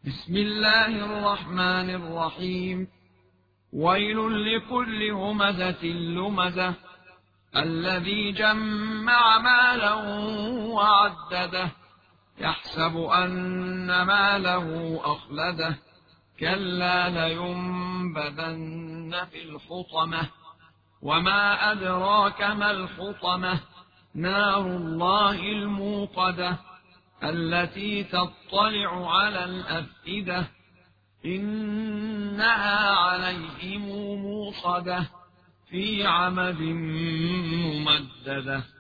بسم الله الرحمن الرحيم. ويل لكل همزة لمزة الذي جمع مالا وعدده يحسب أن ماله أخلده كلا لينبذن في الحطمة وما أدراك ما الحطمة نار الله الموقدة التي تطلع على الأفئدة إنها عليهم موصدة في عمد ممددة.